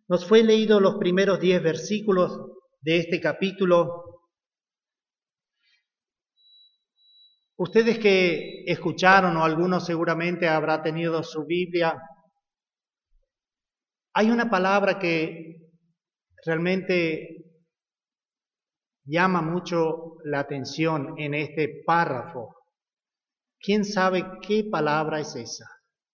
Nos fue leído los primeros 10 versículos de este capítulo. Ustedes que escucharon, o algunos seguramente habrá tenido su Biblia, hay una palabra que realmente llama mucho la atención en este párrafo. ¿Quién sabe qué palabra es esa?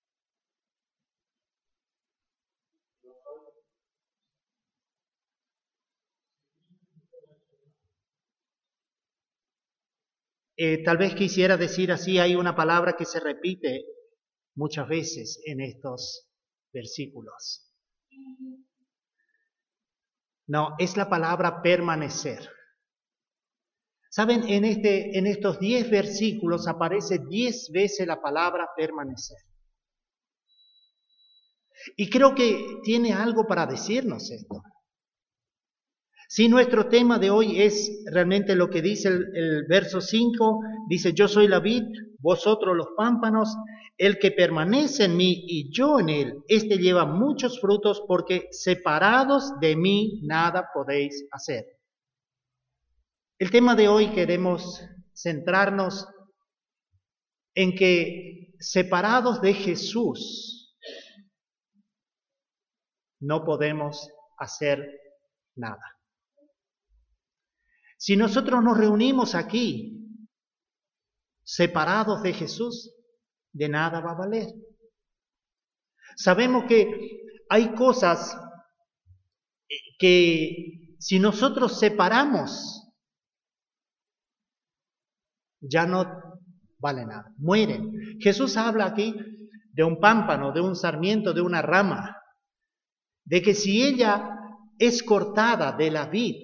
Tal vez quisiera decir así, hay una palabra que se repite muchas veces en estos versículos. No, es la palabra permanecer. Saben, en estos 10 versículos aparece 10 veces la palabra permanecer. Y creo que tiene algo para decirnos esto. Si nuestro tema de hoy es realmente lo que dice el verso 5, dice, yo soy la vid, vosotros los pámpanos, el que permanece en mí y yo en él, este lleva muchos frutos porque separados de mí nada podéis hacer. El tema de hoy queremos centrarnos en que separados de Jesús no podemos hacer nada. Si nosotros nos reunimos aquí, separados de Jesús, de nada va a valer. Sabemos que hay cosas que si nosotros separamos, ya no vale nada, mueren. Jesús habla aquí de un pámpano, de un sarmiento, de una rama, de que si ella es cortada de la vid,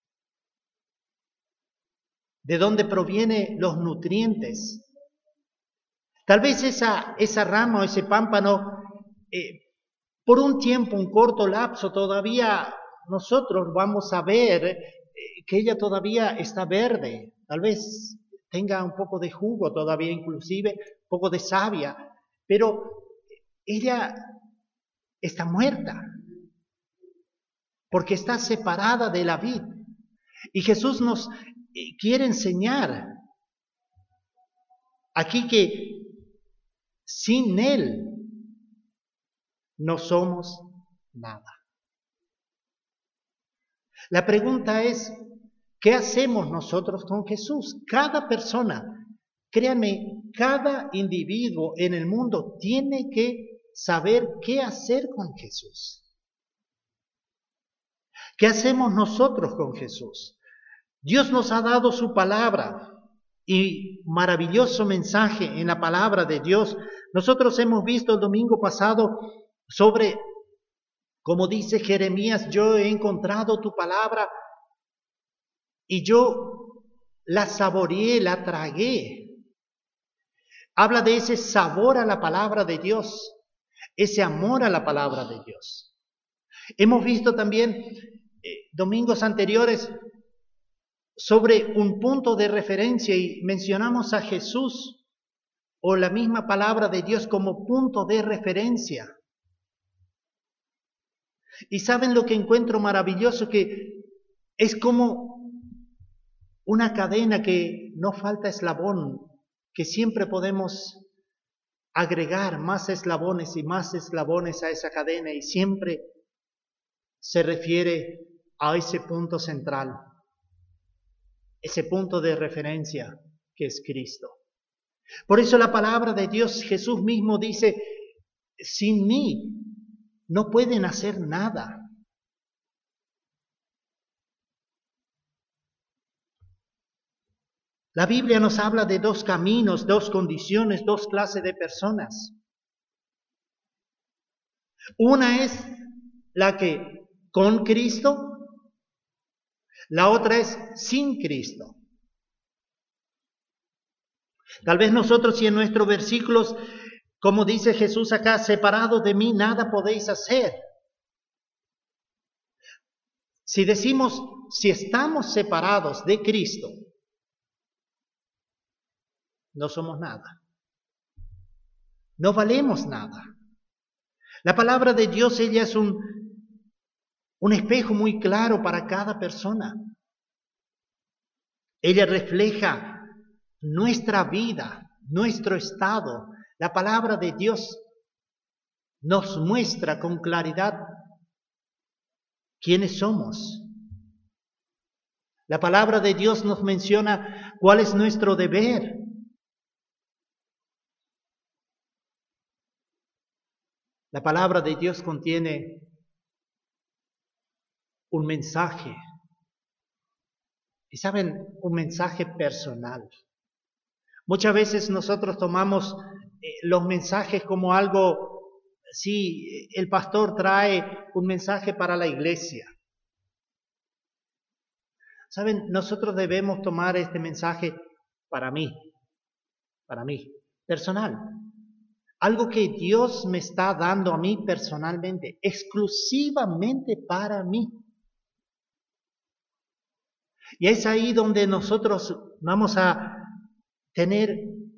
de donde provienen los nutrientes. Tal vez esa rama o ese pámpano, por un tiempo, un corto lapso, todavía nosotros vamos a ver que ella todavía está verde. Tal vez tenga un poco de jugo todavía, inclusive un poco de savia, pero ella está muerta porque está separada de la vid. Y Jesús nos quiere enseñar aquí que sin Él no somos nada. La pregunta es, ¿qué hacemos nosotros con Jesús? Cada persona, créanme, cada individuo en el mundo tiene que saber qué hacer con Jesús. ¿Qué hacemos nosotros con Jesús? Dios nos ha dado su palabra y maravilloso mensaje en la palabra de Dios. Nosotros hemos visto el domingo pasado sobre, como dice Jeremías, yo he encontrado tu palabra y yo la saboreé, la tragué. Habla de ese sabor a la palabra de Dios, ese amor a la palabra de Dios. Hemos visto también domingos anteriores sobre un punto de referencia y mencionamos a Jesús o la misma palabra de Dios como punto de referencia. Y saben lo que encuentro maravilloso, que es como una cadena que no falta eslabón, que siempre podemos agregar más eslabones y más eslabones a esa cadena y siempre se refiere a ese punto central, ese punto de referencia que es Cristo. Por eso la palabra de Dios, Jesús mismo dice, sin mí no pueden hacer nada. La Biblia nos habla de dos caminos, dos condiciones, dos clases de personas. Una es la que con Cristo, la otra es sin Cristo. Tal vez nosotros, si en nuestros versículos, como dice Jesús acá, separados de mí nada podéis hacer. Si decimos, si estamos separados de Cristo, no somos nada. No valemos nada. La palabra de Dios, ella es un espejo muy claro para cada persona. Ella refleja nuestra vida, nuestro estado. La palabra de Dios nos muestra con claridad quiénes somos. La palabra de Dios nos menciona cuál es nuestro deber. La palabra de Dios contiene un mensaje. Y saben, un mensaje personal. Muchas veces nosotros tomamos los mensajes como algo, sí, el pastor trae un mensaje para la iglesia. Saben, nosotros debemos tomar este mensaje para mí, personal. Algo que Dios me está dando a mí personalmente, exclusivamente para mí. Y es ahí donde nosotros vamos a tener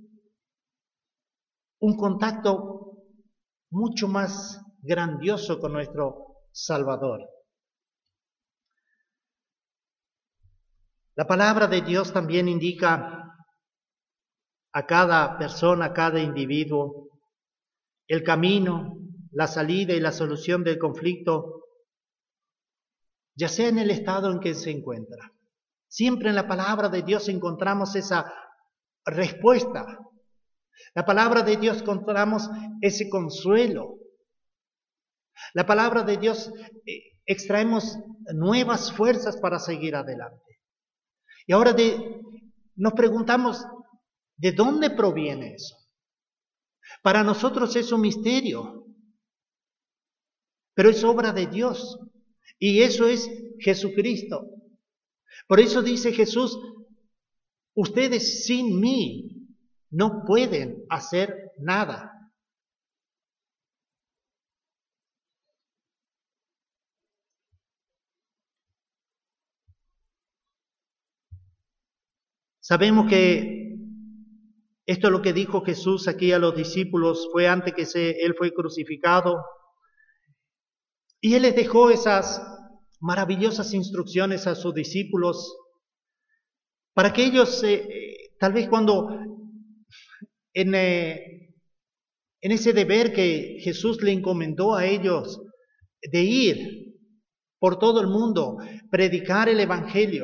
un contacto mucho más grandioso con nuestro Salvador. La palabra de Dios también indica a cada persona, a cada individuo, el camino, la salida y la solución del conflicto, ya sea en el estado en que se encuentra. Siempre en la palabra de Dios encontramos esa respuesta. La palabra de Dios encontramos ese consuelo. La palabra de Dios extraemos nuevas fuerzas para seguir adelante. Y ahora nos preguntamos, ¿de dónde proviene eso? Para nosotros es un misterio, pero es obra de Dios. Y eso es Jesucristo. Por eso dice Jesús, ustedes sin mí no pueden hacer nada. Sabemos que esto es lo que dijo Jesús aquí a los discípulos, fue antes que Él fue crucificado. Y Él les dejó esas maravillosas instrucciones a sus discípulos para que ellos, tal vez cuando en ese deber que Jesús le encomendó a ellos de ir por todo el mundo, predicar el Evangelio,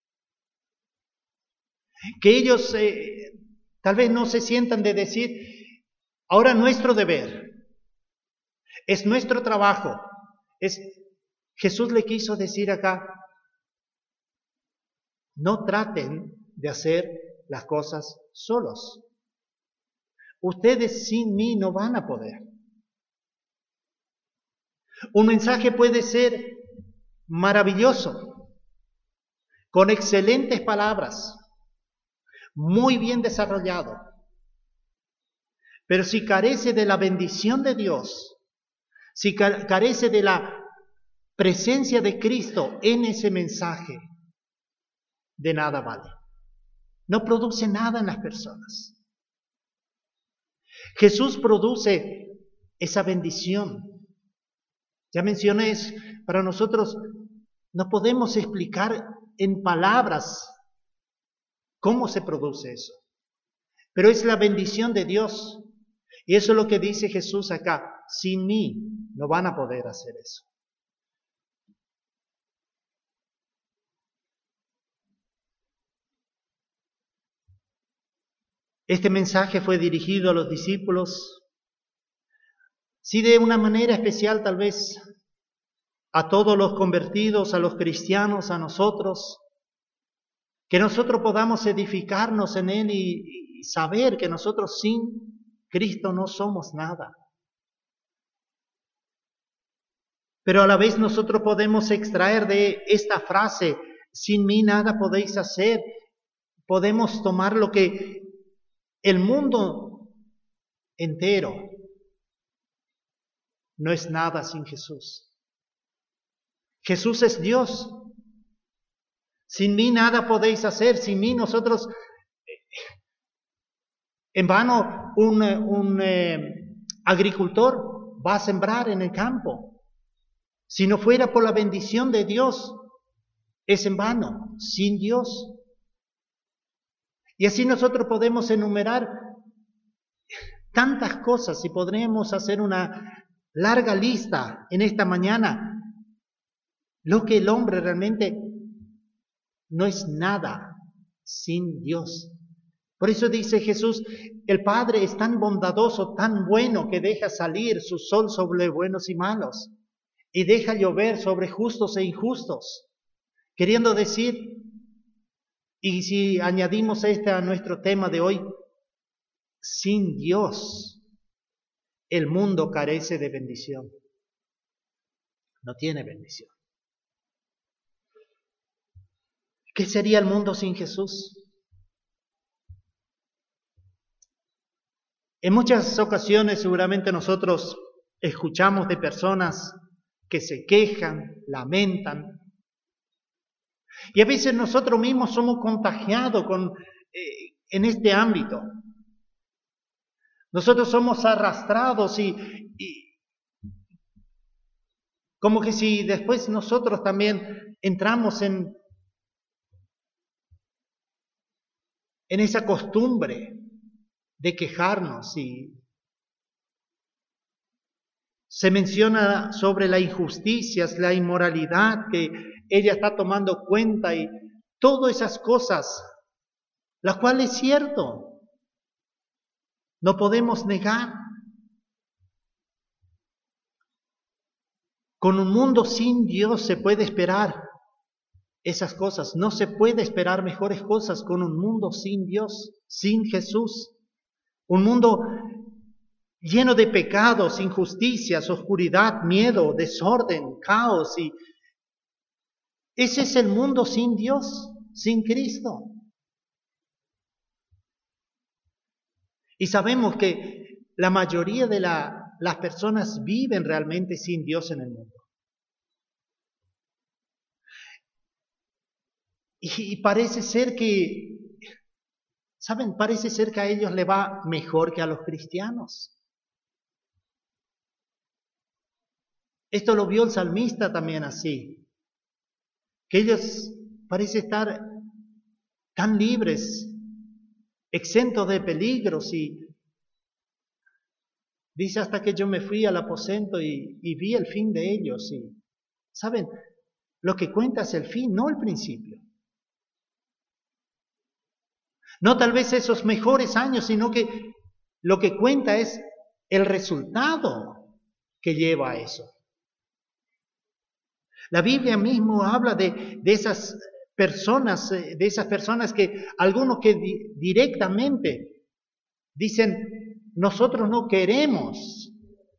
que ellos tal vez no se sientan de decir, ahora nuestro deber, es nuestro trabajo, Jesús le quiso decir acá, no traten de hacer las cosas solos. Ustedes sin mí no van a poder. Un mensaje puede ser maravilloso, con excelentes palabras, muy bien desarrollado. Pero si carece de la bendición de Dios, si carece de la presencia de Cristo en ese mensaje, de nada vale. No produce nada en las personas. Jesús produce esa bendición. Ya mencioné, para nosotros no podemos explicar en palabras cómo se produce eso. Pero es la bendición de Dios. Y eso es lo que dice Jesús acá. Sin mí no van a poder hacer eso. Este mensaje fue dirigido a los discípulos, sí, de una manera especial tal vez a todos los convertidos, a los cristianos, a nosotros, que nosotros podamos edificarnos en Él y saber que nosotros sin Cristo no somos nada. Pero a la vez nosotros podemos extraer de esta frase, sin mí nada podéis hacer, podemos tomar lo que el mundo entero no es nada sin Jesús. Jesús es Dios. Sin mí nada podéis hacer. Sin mí nosotros, en vano, un agricultor va a sembrar en el campo. Si no fuera por la bendición de Dios, es en vano, sin Dios. Y así nosotros podemos enumerar tantas cosas y podremos hacer una larga lista en esta mañana. Lo que el hombre realmente no es nada sin Dios. Por eso dice Jesús, el Padre es tan bondadoso, tan bueno, que deja salir su sol sobre buenos y malos y deja llover sobre justos e injustos. Queriendo decir, y si añadimos este a nuestro tema de hoy, sin Dios el mundo carece de bendición. No tiene bendición. ¿Qué sería el mundo sin Jesús? En muchas ocasiones seguramente nosotros escuchamos de personas que se quejan, lamentan, y a veces nosotros mismos somos contagiados en este ámbito. Nosotros somos arrastrados y como que si después nosotros también entramos en esa costumbre de quejarnos, y se menciona sobre las injusticias, la inmoralidad que ella está tomando cuenta y todas esas cosas, las cuales es cierto, no podemos negar. Con un mundo sin Dios se puede esperar esas cosas, no se puede esperar mejores cosas con un mundo sin Dios, sin Jesús. Un mundo lleno de pecados, injusticias, oscuridad, miedo, desorden, caos. Y ese es el mundo sin Dios, sin Cristo. Y sabemos que la mayoría de las personas viven realmente sin Dios en el mundo. Y parece ser que, ¿saben? Parece ser que a ellos le va mejor que a los cristianos. Esto lo vio el salmista también así, que ellos parecen estar tan libres, exentos de peligros, y dice hasta que yo me fui al aposento y vi el fin de ellos. Y, ¿saben? Lo que cuenta es el fin, no el principio. No tal vez esos mejores años, sino que lo que cuenta es el resultado que lleva a eso. La Biblia mismo habla de esas personas que algunos que directamente dicen, nosotros no queremos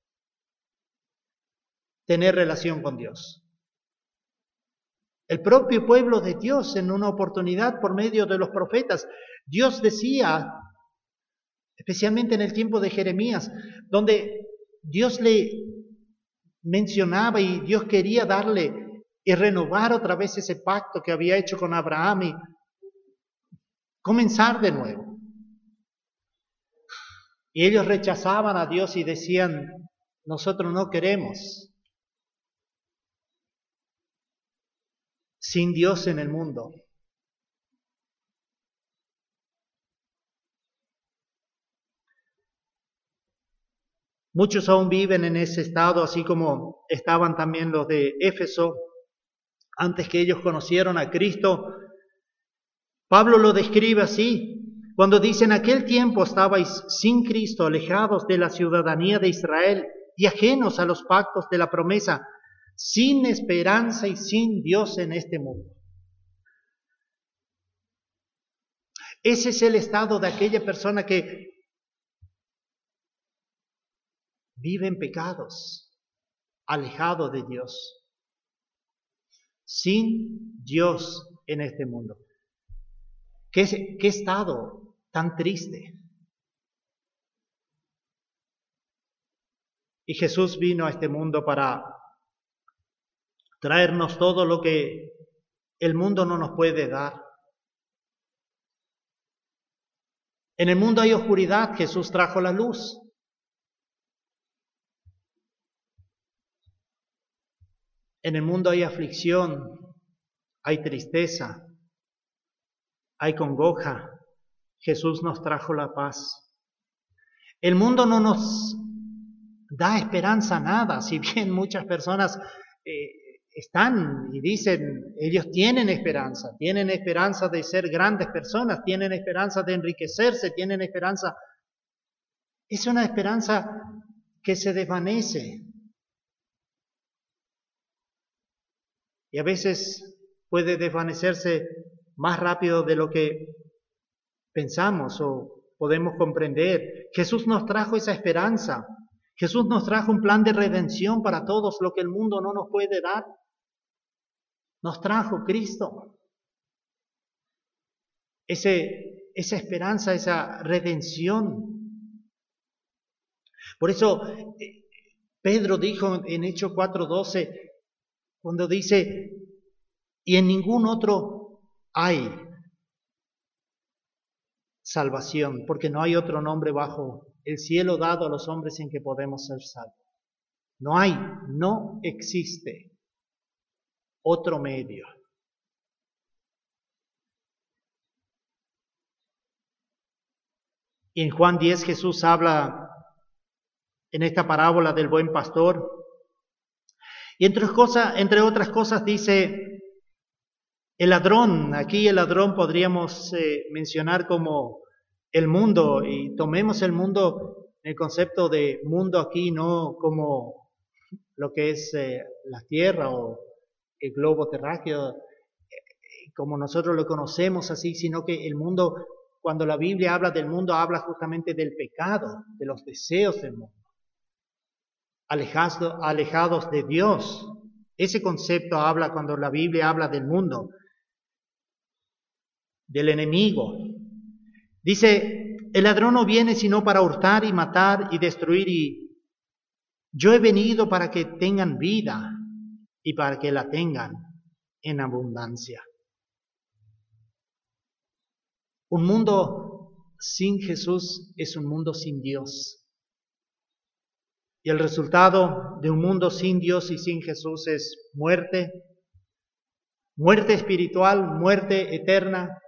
tener relación con Dios. El propio pueblo de Dios, en una oportunidad por medio de los profetas, Dios decía, especialmente en el tiempo de Jeremías, donde Dios le mencionaba y Dios quería darle y renovar otra vez ese pacto que había hecho con Abraham y comenzar de nuevo. Y ellos rechazaban a Dios y decían, nosotros no queremos sin Dios en el mundo. Muchos aún viven en ese estado, así como estaban también los de Éfeso, antes que ellos conocieron a Cristo. Pablo lo describe así, cuando dice, en aquel tiempo estabais sin Cristo, alejados de la ciudadanía de Israel y ajenos a los pactos de la promesa, sin esperanza y sin Dios en este mundo. Ese es el estado de aquella persona que vive en pecados, alejado de Dios, sin Dios en este mundo. ¿Qué estado tan triste? Y Jesús vino a este mundo para traernos todo lo que el mundo no nos puede dar. En el mundo hay oscuridad, Jesús trajo la luz. En el mundo hay aflicción, hay tristeza, hay congoja. Jesús nos trajo la paz. El mundo no nos da esperanza a nada, si bien muchas personas están y dicen, ellos tienen esperanza de ser grandes personas, tienen esperanza de enriquecerse, tienen esperanza. Es una esperanza que se desvanece. Y a veces puede desvanecerse más rápido de lo que pensamos o podemos comprender. Jesús nos trajo esa esperanza. Jesús nos trajo un plan de redención para todos, lo que el mundo no nos puede dar. Nos trajo Cristo. Esa esperanza, esa redención. Por eso Pedro dijo en Hechos 4:12, cuando dice, y en ningún otro hay salvación, porque no hay otro nombre bajo el cielo dado a los hombres en que podemos ser salvos. No existe otro medio. Y en Juan 10 Jesús habla en esta parábola del buen pastor. Y entre otras cosas dice, el ladrón, aquí el ladrón podríamos mencionar como el mundo, y tomemos el mundo, el concepto de mundo aquí, no como lo que es la tierra o el globo terráqueo, como nosotros lo conocemos así, sino que el mundo, cuando la Biblia habla del mundo, habla justamente del pecado, de los deseos del mundo, alejados de Dios. Ese concepto habla cuando la Biblia habla del mundo, del enemigo. Dice, el ladrón no viene sino para hurtar y matar y destruir, y yo he venido para que tengan vida y para que la tengan en abundancia. Un mundo sin Jesús es un mundo sin Dios. Y el resultado de un mundo sin Dios y sin Jesús es muerte, muerte espiritual, muerte eterna,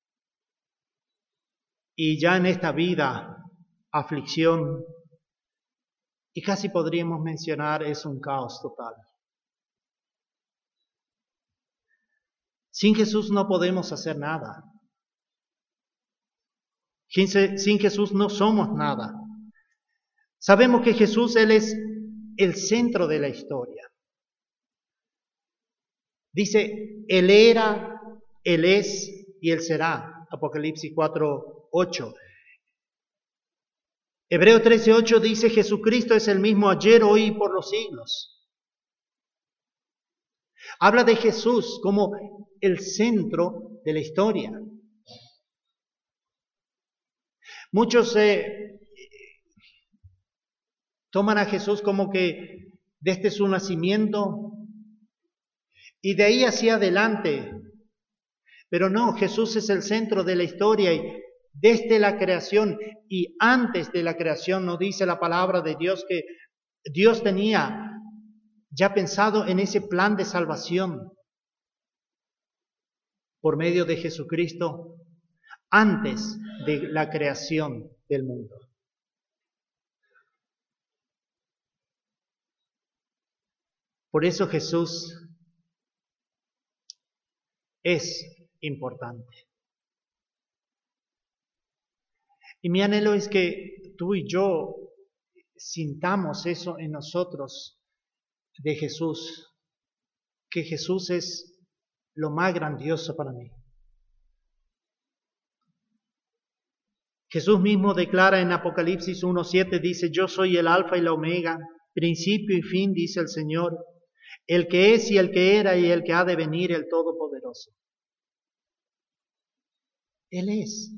y ya en esta vida, aflicción, y casi podríamos mencionar es un caos total. Sin Jesús no podemos hacer nada. Sin Jesús no somos nada. Sabemos que Jesús, Él es el centro de la historia. Dice, Él era, Él es y Él será. Apocalipsis 4:8. Hebreo 13:8 dice, Jesucristo es el mismo ayer, hoy y por los siglos. Habla de Jesús como el centro de la historia. Muchos toman a Jesús como que desde su nacimiento y de ahí hacia adelante. Pero no, Jesús es el centro de la historia y desde la creación y antes de la creación nos dice la palabra de Dios que Dios tenía ya pensado en ese plan de salvación por medio de Jesucristo antes de la creación del mundo. Por eso Jesús es importante. Y mi anhelo es que tú y yo sintamos eso en nosotros de Jesús, que Jesús es lo más grandioso para mí. Jesús mismo declara en Apocalipsis 1:7, dice, yo soy el alfa y la omega, principio y fin, dice el Señor, el que es y el que era y el que ha de venir, el Todopoderoso. Él es.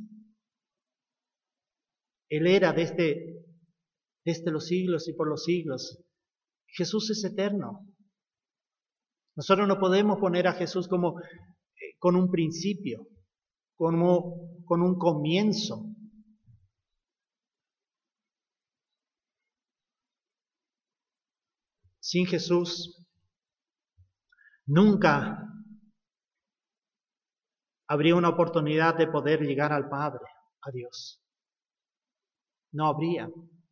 Él era desde los siglos y por los siglos. Jesús es eterno. Nosotros no podemos poner a Jesús como con un principio, como con un comienzo. Sin Jesús nunca habría una oportunidad de poder llegar al Padre, a Dios. No habría.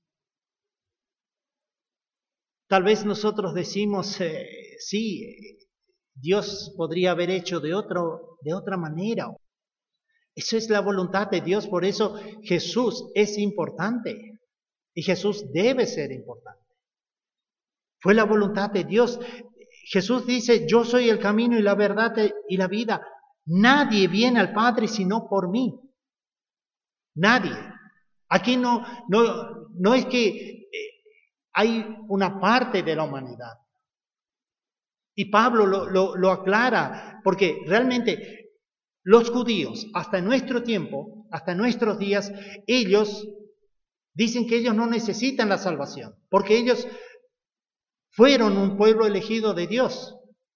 Tal vez nosotros decimos, sí, Dios podría haber hecho de otra manera. Eso es la voluntad de Dios, por eso Jesús es importante y Jesús debe ser importante. Fue la voluntad de Dios. Jesús dice, yo soy el camino y la verdad y la vida. Nadie viene al Padre sino por mí. Nadie. Aquí no es que hay una parte de la humanidad. Y Pablo lo aclara, porque realmente los judíos, hasta nuestro tiempo, hasta nuestros días, ellos dicen que ellos no necesitan la salvación, porque ellos fueron un pueblo elegido de Dios.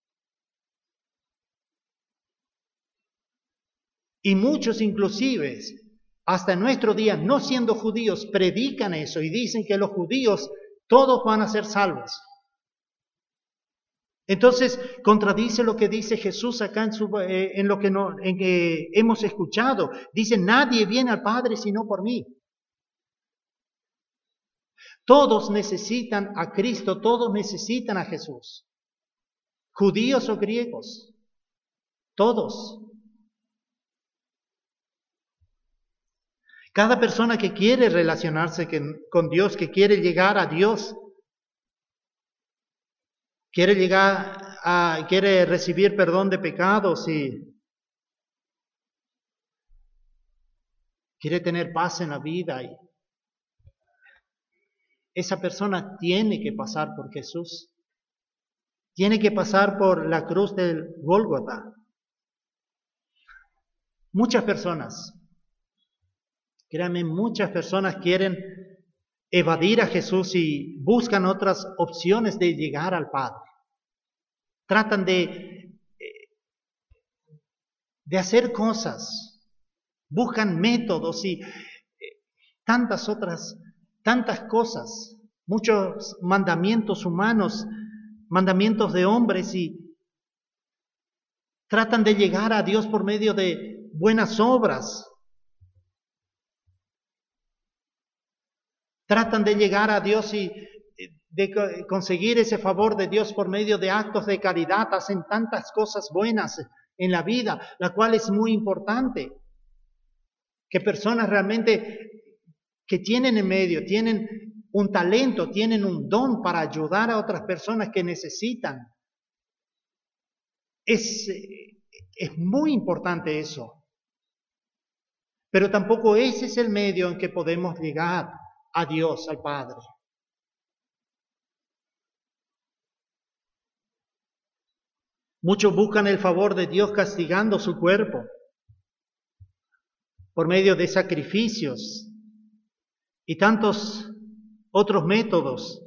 Y muchos inclusive, hasta nuestro día, no siendo judíos, predican eso y dicen que los judíos todos van a ser salvos. Entonces, contradice lo que dice Jesús acá en lo que hemos escuchado. Dice, nadie viene al Padre sino por mí. Todos necesitan a Cristo, todos necesitan a Jesús. Judíos o griegos, todos. Cada persona que quiere relacionarse con Dios, que quiere llegar a Dios, quiere recibir perdón de pecados y quiere tener paz en la vida. Y esa persona tiene que pasar por Jesús. Tiene que pasar por la cruz del Gólgota. Muchas personas, créanme, muchas personas quieren evadir a Jesús y buscan otras opciones de llegar al Padre. Tratan de hacer cosas, buscan métodos y tantas cosas, muchos mandamientos humanos, mandamientos de hombres y tratan de llegar a Dios por medio de buenas obras. Tratan de llegar a Dios y de conseguir ese favor de Dios por medio de actos de caridad. Hacen tantas cosas buenas en la vida, la cual es muy importante. Que personas realmente que tienen en medio, tienen un talento, tienen un don para ayudar a otras personas que necesitan. Es muy importante eso. Pero tampoco ese es el medio en que podemos llegar a Dios, al Padre. Muchos buscan el favor de Dios castigando su cuerpo por medio de sacrificios y tantos otros métodos.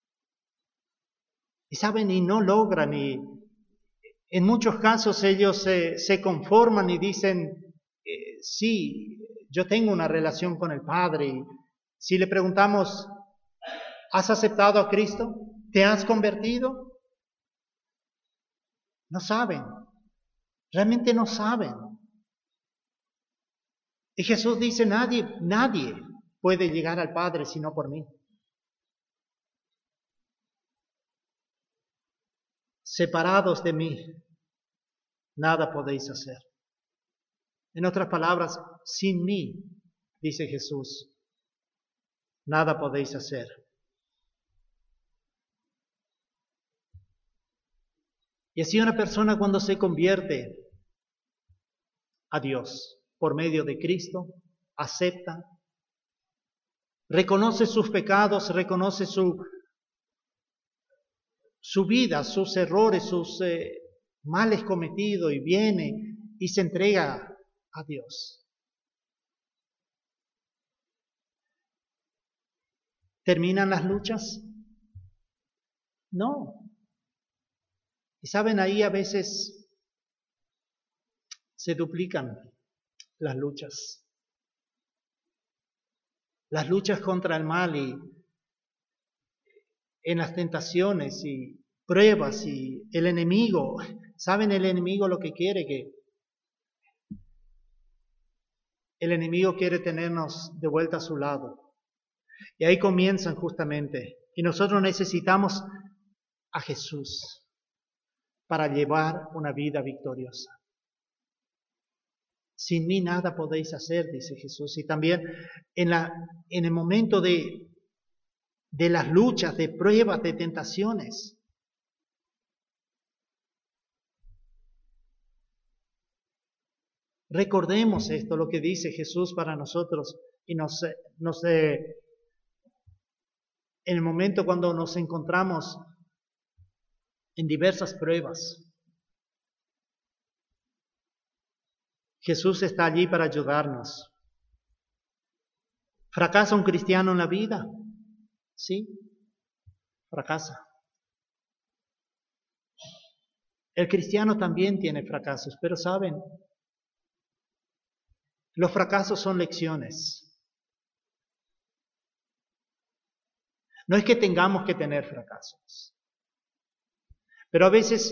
Y saben, y no logran, y en muchos casos ellos se conforman y dicen, sí, yo tengo una relación con el Padre. Y si le preguntamos, ¿has aceptado a Cristo? ¿Te has convertido? No saben, realmente no saben. Y Jesús dice, nadie puede llegar al Padre sino por mí. Separados de mí, nada podéis hacer. En otras palabras, sin mí, dice Jesús, nada podéis hacer. Y así una persona cuando se convierte a Dios por medio de Cristo, acepta, reconoce sus pecados, reconoce su vida, sus errores, sus males cometidos y viene y se entrega a Dios. ¿Terminan las luchas? No. Y saben, ahí a veces se duplican las luchas. Las luchas contra el mal y en las tentaciones y pruebas y el enemigo, ¿saben el enemigo lo que quiere? Que el enemigo quiere tenernos de vuelta a su lado. Y ahí comienzan justamente. Y nosotros necesitamos a Jesús para llevar una vida victoriosa. Sin mí nada podéis hacer, dice Jesús. Y también en el momento de las luchas, de pruebas, de tentaciones. Recordemos esto, lo que dice Jesús para nosotros y en el momento cuando nos encontramos en diversas pruebas. Jesús está allí para ayudarnos. ¿Fracasa un cristiano en la vida? Sí, fracasa. El cristiano también tiene fracasos, pero ¿saben? Los fracasos son lecciones. No es que tengamos que tener fracasos, pero a veces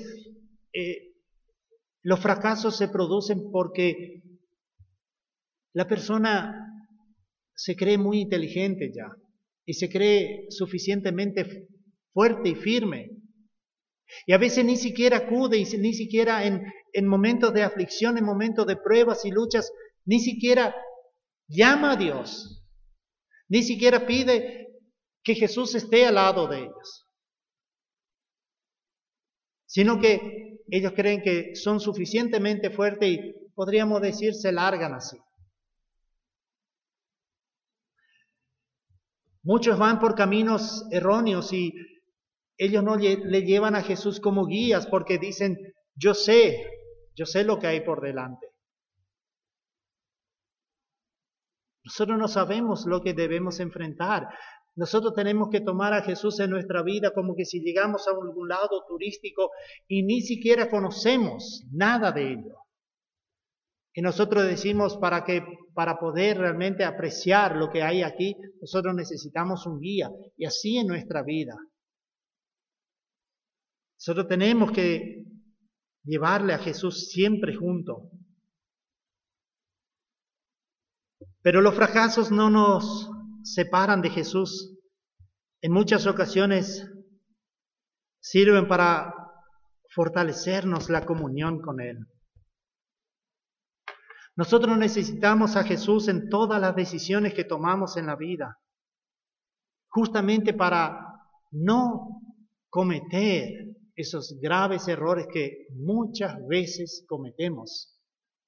los fracasos se producen porque la persona se cree muy inteligente ya y se cree suficientemente fuerte y firme. Y a veces ni siquiera acude, y ni siquiera en momentos de aflicción, en momentos de pruebas y luchas, ni siquiera llama a Dios, ni siquiera pide que Jesús esté al lado de ellos, sino que ellos creen que son suficientemente fuertes y podríamos decir se largan así. Muchos van por caminos erróneos y ellos no le llevan a Jesús como guías porque dicen, yo sé lo que hay por delante. Nosotros no sabemos lo que debemos enfrentar. Nosotros tenemos que tomar a Jesús en nuestra vida como que si llegamos a algún lado turístico y ni siquiera conocemos nada de ello. Y nosotros decimos para poder realmente apreciar lo que hay aquí, nosotros necesitamos un guía. Y así en nuestra vida. Nosotros tenemos que llevarle a Jesús siempre junto. Pero los fracasos no nos separan de Jesús. En muchas ocasiones sirven para fortalecernos la comunión con Él. Nosotros necesitamos a Jesús en todas las decisiones que tomamos en la vida, justamente para no cometer esos graves errores que muchas veces cometemos.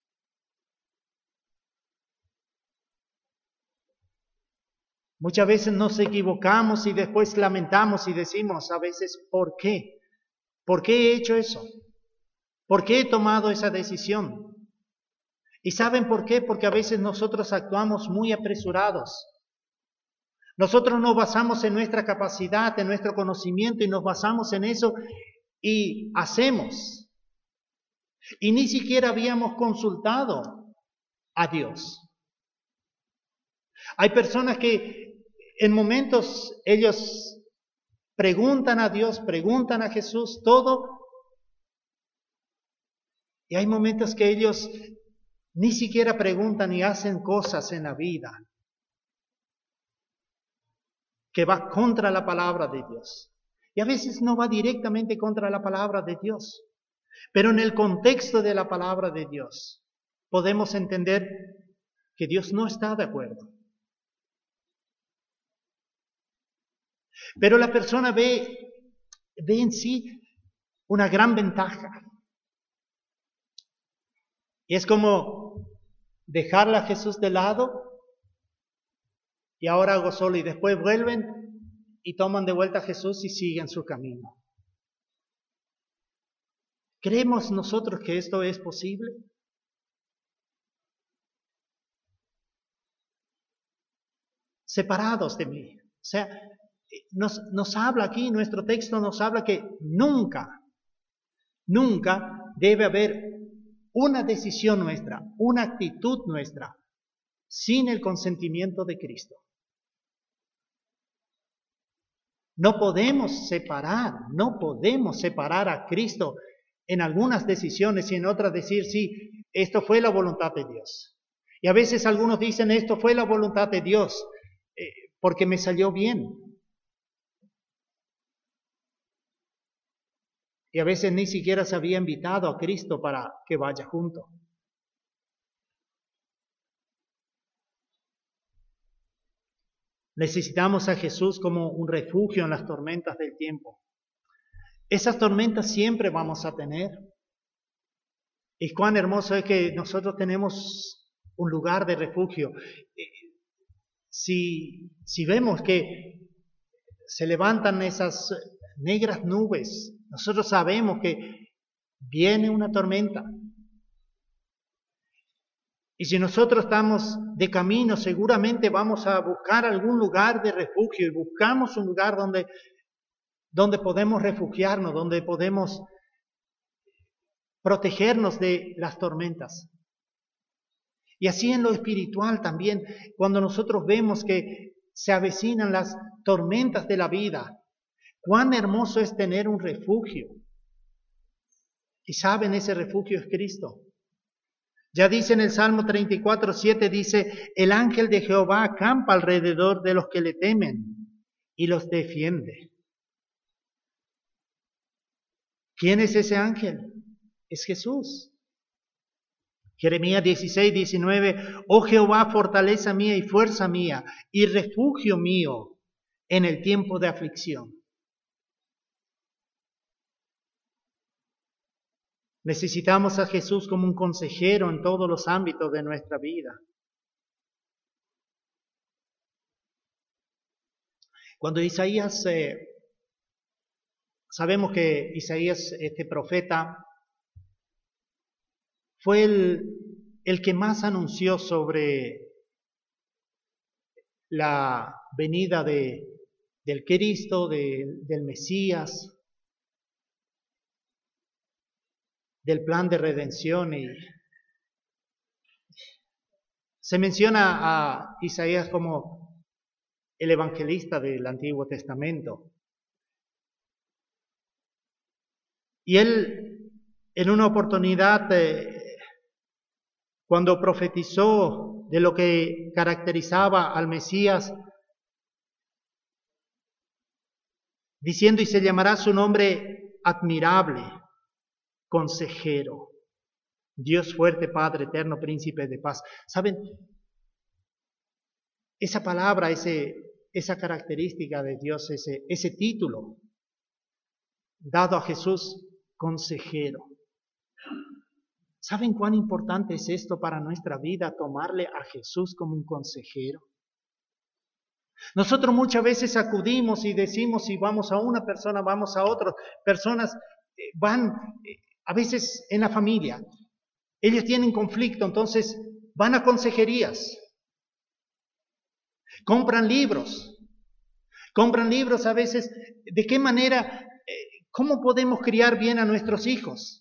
Muchas veces nos equivocamos y después lamentamos y decimos a veces, ¿por qué? ¿Por qué he hecho eso? ¿Por qué he tomado esa decisión? ¿Y saben por qué? Porque a veces nosotros actuamos muy apresurados. Nosotros nos basamos en nuestra capacidad, en nuestro conocimiento y nos basamos en eso y hacemos. Y ni siquiera habíamos consultado a Dios. Hay personas que en momentos ellos preguntan a Dios, preguntan a Jesús todo. Y hay momentos que ellos ni siquiera preguntan y hacen cosas en la vida que va contra la palabra de Dios. Y a veces no va directamente contra la palabra de Dios. Pero en el contexto de la palabra de Dios podemos entender que Dios no está de acuerdo. Pero la persona ve en sí una gran ventaja. Y es como dejarla a Jesús de lado y ahora hago solo y después vuelven y toman de vuelta a Jesús y siguen su camino. ¿Creemos nosotros que esto es posible? Separados de mí. O sea, nos habla aquí, nuestro texto nos habla que nunca debe haber una decisión nuestra, una actitud nuestra, sin el consentimiento de Cristo. No podemos separar a Cristo en algunas decisiones y en otras decir, sí, esto fue la voluntad de Dios. Y a veces algunos dicen, esto fue la voluntad de Dios, porque me salió bien. Y a veces ni siquiera se había invitado a Cristo para que vaya junto. Necesitamos a Jesús como un refugio en las tormentas del tiempo. Esas tormentas siempre vamos a tener. Y cuán hermoso es que nosotros tenemos un lugar de refugio. Si vemos que se levantan esas negras nubes, nosotros sabemos que viene una tormenta. Y si nosotros estamos de camino, seguramente vamos a buscar algún lugar de refugio y buscamos un lugar donde podemos refugiarnos, donde podemos protegernos de las tormentas. Y así en lo espiritual también, cuando nosotros vemos que se avecinan las tormentas de la vida, cuán hermoso es tener un refugio. Y saben, ese refugio es Cristo. Ya dice en el Salmo 34:7, dice, el ángel de Jehová acampa alrededor de los que le temen y los defiende. ¿Quién es ese ángel? Es Jesús. Jeremías 16:19, oh Jehová, fortaleza mía y fuerza mía y refugio mío en el tiempo de aflicción. Necesitamos a Jesús como un consejero en todos los ámbitos de nuestra vida. Cuando Isaías, sabemos que Isaías, este profeta, fue el que más anunció sobre la venida del Cristo, del Mesías, del plan de redención. Y se menciona a Isaías como el evangelista del Antiguo Testamento. Y él, en una oportunidad, cuando profetizó de lo que caracterizaba al Mesías, diciendo, y se llamará su nombre admirable, consejero, Dios fuerte, Padre eterno, príncipe de paz. ¿Saben? Esa palabra, esa característica de Dios, ese título dado a Jesús, consejero. ¿Saben cuán importante es esto para nuestra vida, tomarle a Jesús como un consejero? Nosotros muchas veces acudimos y decimos, si vamos a una persona, vamos a otra. Personas van, a veces en la familia, ellos tienen conflicto, entonces van a consejerías. Compran libros a veces, ¿de qué manera, cómo podemos criar bien a nuestros hijos?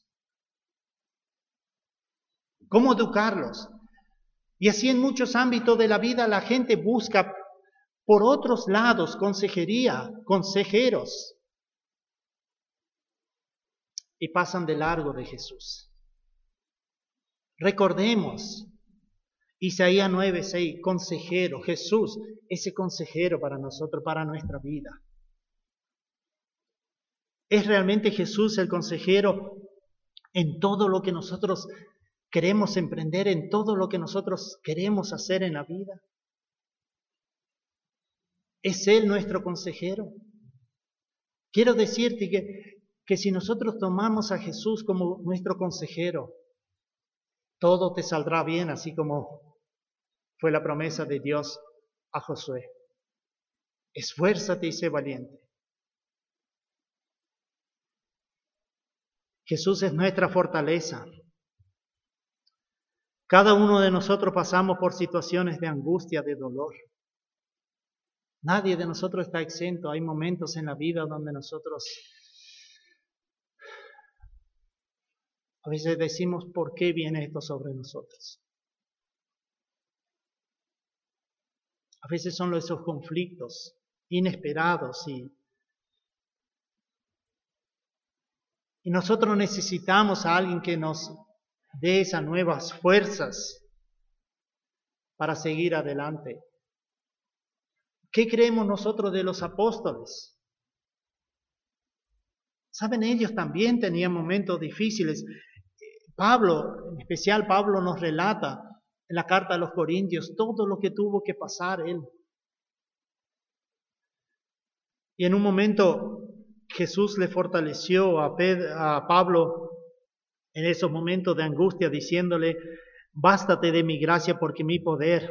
¿Cómo educarlos? Y así en muchos ámbitos de la vida la gente busca por otros lados consejería, consejeros, y pasan de largo de Jesús. Recordemos Isaías 9:6, consejero, Jesús, ese consejero para nosotros, para nuestra vida. ¿Es realmente Jesús el consejero en todo lo que nosotros queremos emprender, en todo lo que nosotros queremos hacer en la vida? ¿Es Él nuestro consejero? Quiero decirte que si nosotros tomamos a Jesús como nuestro consejero, todo te saldrá bien, así como fue la promesa de Dios a Josué. Esfuérzate y sé valiente. Jesús es nuestra fortaleza. Cada uno de nosotros pasamos por situaciones de angustia, de dolor. Nadie de nosotros está exento. Hay momentos en la vida donde nosotros a veces decimos, ¿por qué viene esto sobre nosotros? A veces son esos conflictos inesperados y Y nosotros necesitamos a alguien que nos dé esas nuevas fuerzas para seguir adelante. ¿Qué creemos nosotros de los apóstoles? Saben, ellos también tenían momentos difíciles. Pablo, en especial Pablo, nos relata en la carta a los Corintios todo lo que tuvo que pasar él. Y en un momento Jesús le fortaleció a Pablo en esos momentos de angustia, diciéndole: bástate de mi gracia, porque mi poder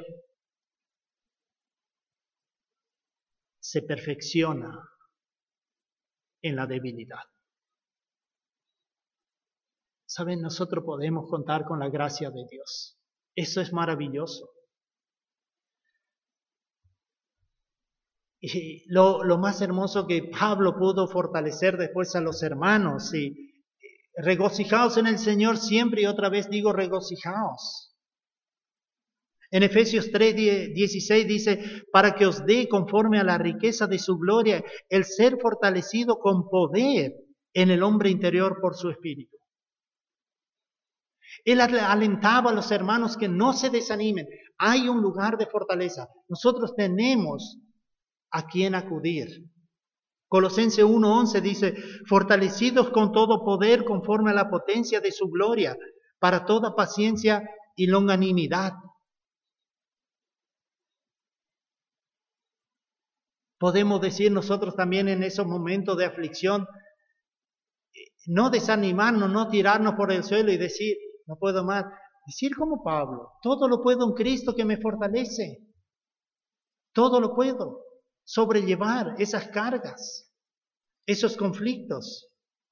se perfecciona en la debilidad. Saben, nosotros podemos contar con la gracia de Dios. Eso es maravilloso. Y lo más hermoso que Pablo pudo fortalecer después a los hermanos, y regocijaos en el Señor siempre, y otra vez digo regocijaos. En Efesios 3:16 dice: para que os dé conforme a la riqueza de su gloria el ser fortalecido con poder en el hombre interior por su espíritu. Él alentaba a los hermanos que no se desanimen. Hay un lugar de fortaleza. Nosotros tenemos a quien acudir. Colosenses 1:11 dice: fortalecidos con todo poder conforme a la potencia de su gloria, para toda paciencia y longanimidad. Podemos decir nosotros también en esos momentos de aflicción, no desanimarnos, no tirarnos por el suelo y decir: no puedo más. Decir como Pablo: todo lo puedo en Cristo que me fortalece. Todo lo puedo. Sobrellevar esas cargas, esos conflictos.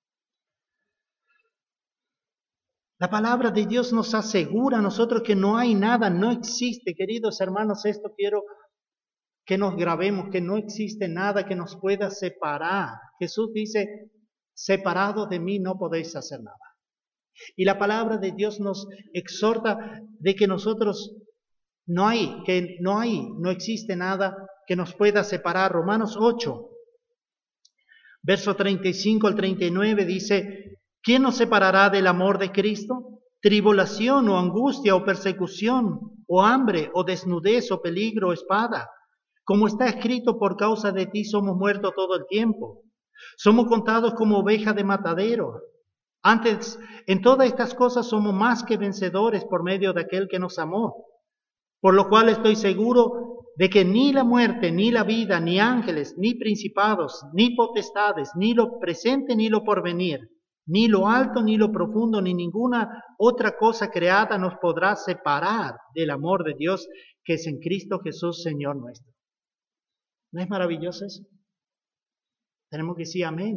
La palabra de Dios nos asegura a nosotros que no hay nada, no existe, queridos hermanos, esto quiero que nos grabemos, que no existe nada que nos pueda separar. Jesús dice: separados de mí no podéis hacer nada. Y la palabra de Dios nos exhorta de que nosotros no existe nada que nos pueda separar. Romanos 8, verso 35 al 39 dice: ¿quién nos separará del amor de Cristo? ¿Tribulación o angustia o persecución o hambre o desnudez o peligro o espada? Como está escrito: por causa de ti somos muertos todo el tiempo. Somos contados como ovejas de matadero. Antes, en todas estas cosas somos más que vencedores por medio de aquel que nos amó. Por lo cual estoy seguro de que ni la muerte, ni la vida, ni ángeles, ni principados, ni potestades, ni lo presente, ni lo porvenir, ni lo alto, ni lo profundo, ni ninguna otra cosa creada nos podrá separar del amor de Dios que es en Cristo Jesús, Señor nuestro. ¿No es maravilloso eso? Tenemos que decir amén.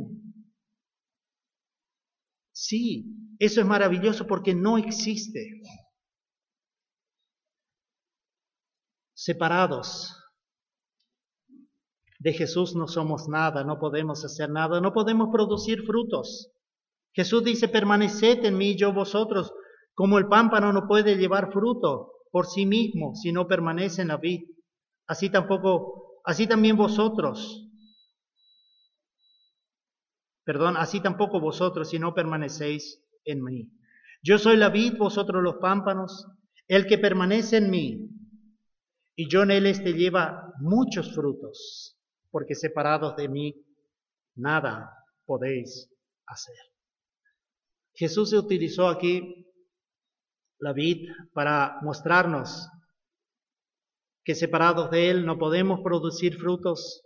Sí, eso es maravilloso porque no existe. Separados de Jesús no somos nada, no podemos hacer nada, no podemos producir frutos. Jesús dice: permaneced en mí, yo vosotros, como el pámpano no puede llevar fruto por sí mismo si no permanece en la vid. Así también vosotros si no permanecéis en mí. Yo soy la vid, vosotros los pámpanos. El que permanece en mí y yo en él, lleva muchos frutos, porque separados de mí nada podéis hacer. Jesús se utilizó aquí la vid para mostrarnos que separados de él no podemos producir frutos.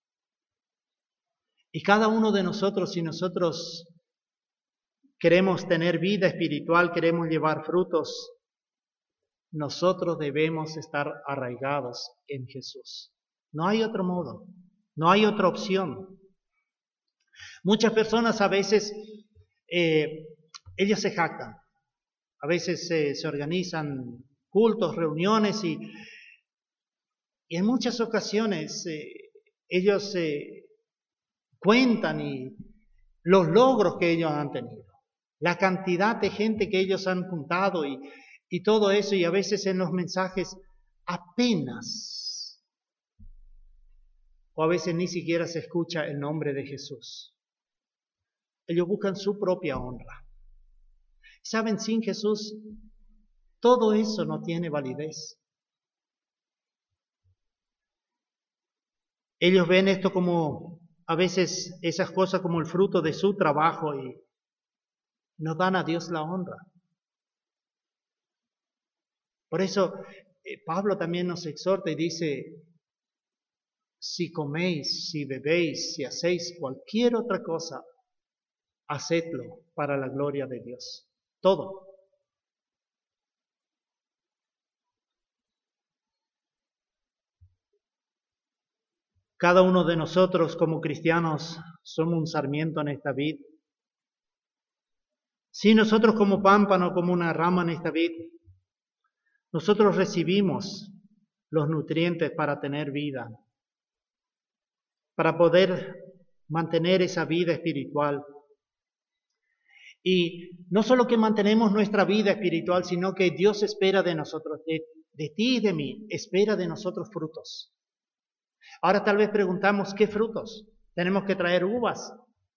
Y cada uno de nosotros, si nosotros queremos tener vida espiritual, queremos llevar frutos, nosotros debemos estar arraigados en Jesús. No hay otro modo, no hay otra opción. Muchas personas a veces, ellos se jactan, a veces se organizan cultos, reuniones y en muchas ocasiones ellos cuentan los logros que ellos han tenido, la cantidad de gente que ellos han juntado y todo eso, y a veces en los mensajes apenas, o a veces ni siquiera se escucha el nombre de Jesús. Ellos buscan su propia honra. ¿Saben? Sin Jesús, todo eso no tiene validez. Ellos ven esto como, a veces, esas cosas como el fruto de su trabajo y no dan a Dios la honra. Por eso, Pablo también nos exhorta y dice, si coméis, si bebéis, si hacéis cualquier otra cosa, hacedlo para la gloria de Dios. Todo. Cada uno de nosotros como cristianos somos un sarmiento en esta vid. Si nosotros como pámpano, como una rama en esta vid, nosotros recibimos los nutrientes para tener vida, para poder mantener esa vida espiritual. Y no solo que mantenemos nuestra vida espiritual, sino que Dios espera de nosotros, de ti y de mí, espera de nosotros frutos. Ahora tal vez preguntamos, ¿qué frutos? Tenemos que traer uvas.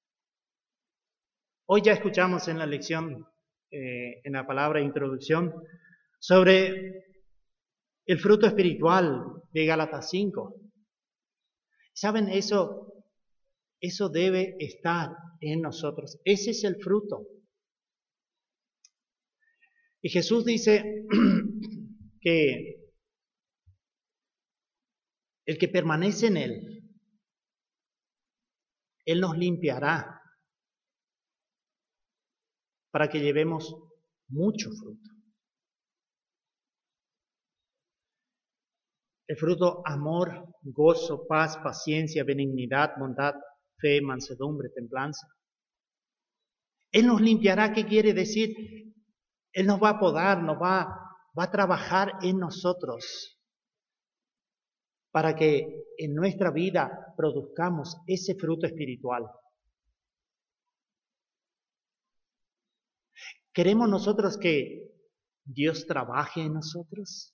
Hoy ya escuchamos en la lección, en la palabra introducción, sobre el fruto espiritual de Gálatas 5. ¿Saben? Eso debe estar en nosotros. Ese es el fruto. Y Jesús dice que el que permanece en Él nos limpiará para que llevemos mucho fruto. El fruto, amor, gozo, paz, paciencia, benignidad, bondad, fe, mansedumbre, templanza. Él nos limpiará, ¿qué quiere decir? Él nos va a podar, va a trabajar en nosotros para que en nuestra vida produzcamos ese fruto espiritual. ¿Queremos nosotros que Dios trabaje en nosotros?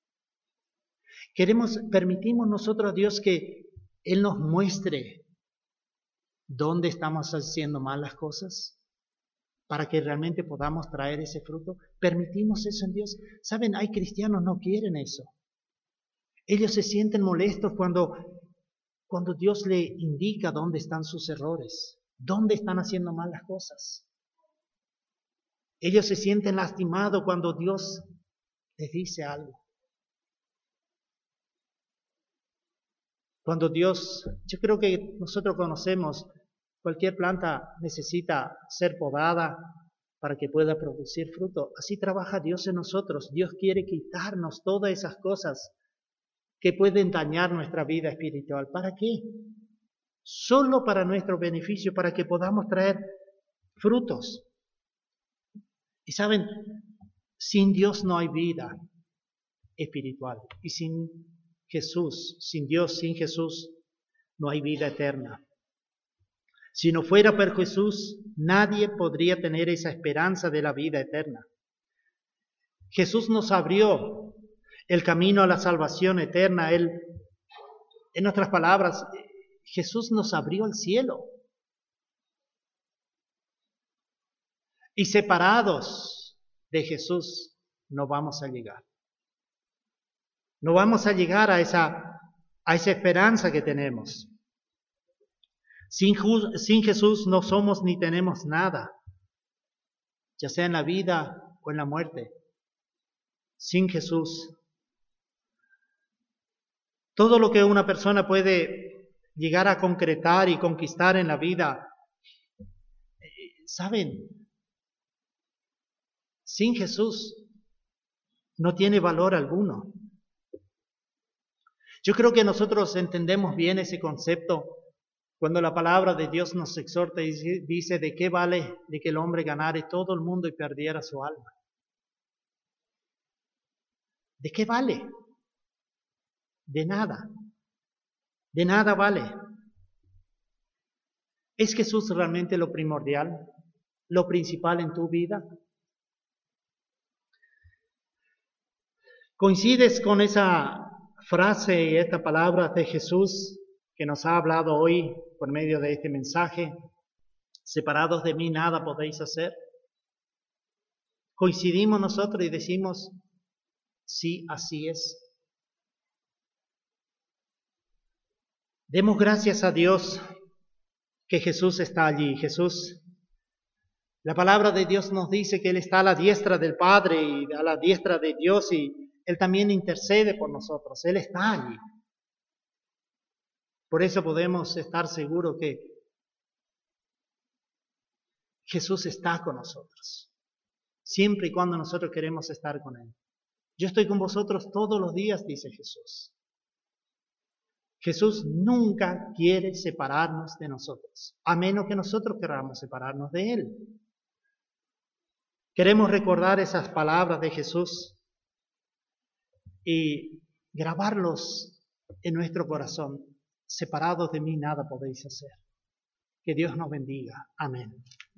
¿Permitimos nosotros a Dios que Él nos muestre dónde estamos haciendo mal las cosas? Para que realmente podamos traer ese fruto. ¿Permitimos eso en Dios? ¿Saben? Hay cristianos que no quieren eso. Ellos se sienten molestos cuando Dios le indica dónde están sus errores, dónde están haciendo mal las cosas. Ellos se sienten lastimados cuando Dios les dice algo. Cuando Dios, yo creo que nosotros conocemos, cualquier planta necesita ser podada para que pueda producir fruto. Así trabaja Dios en nosotros. Dios quiere quitarnos todas esas cosas que pueden dañar nuestra vida espiritual. ¿Para qué? Solo para nuestro beneficio, para que podamos traer frutos. Y saben, sin Dios no hay vida espiritual. Y sin Jesús, sin Dios, sin Jesús, no hay vida eterna. Si no fuera por Jesús, nadie podría tener esa esperanza de la vida eterna. Jesús nos abrió el camino a la salvación eterna. En otras palabras, Jesús nos abrió al cielo. Y separados de Jesús no vamos a llegar. No vamos a llegar a esa esperanza que tenemos. Sin Jesús no somos ni tenemos nada, ya sea en la vida o en la muerte. Sin Jesús, todo lo que una persona puede llegar a concretar y conquistar en la vida, ¿saben? Sin Jesús no tiene valor alguno. Yo creo que nosotros entendemos bien ese concepto cuando la palabra de Dios nos exhorta y dice: ¿de qué vale de que el hombre ganare todo el mundo y perdiera su alma? ¿De qué vale? De nada. De nada vale. ¿Es Jesús realmente lo primordial, lo principal en tu vida? ¿Coincides con esa frase y esta palabra de Jesús que nos ha hablado hoy por medio de este mensaje? Separados de mí nada podéis hacer. Coincidimos nosotros y decimos, sí, así es. Demos gracias a Dios que Jesús está allí. Jesús, la palabra de Dios nos dice que Él está a la diestra del Padre y a la diestra de Dios y Él también intercede por nosotros. Él está allí. Por eso podemos estar seguros que Jesús está con nosotros, siempre y cuando nosotros queremos estar con Él. Yo estoy con vosotros todos los días, dice Jesús. Jesús nunca quiere separarnos de nosotros, a menos que nosotros queramos separarnos de Él. Queremos recordar esas palabras de Jesús y grabarlos en nuestro corazón. Separados de mí nada podéis hacer. Que Dios nos bendiga. Amén.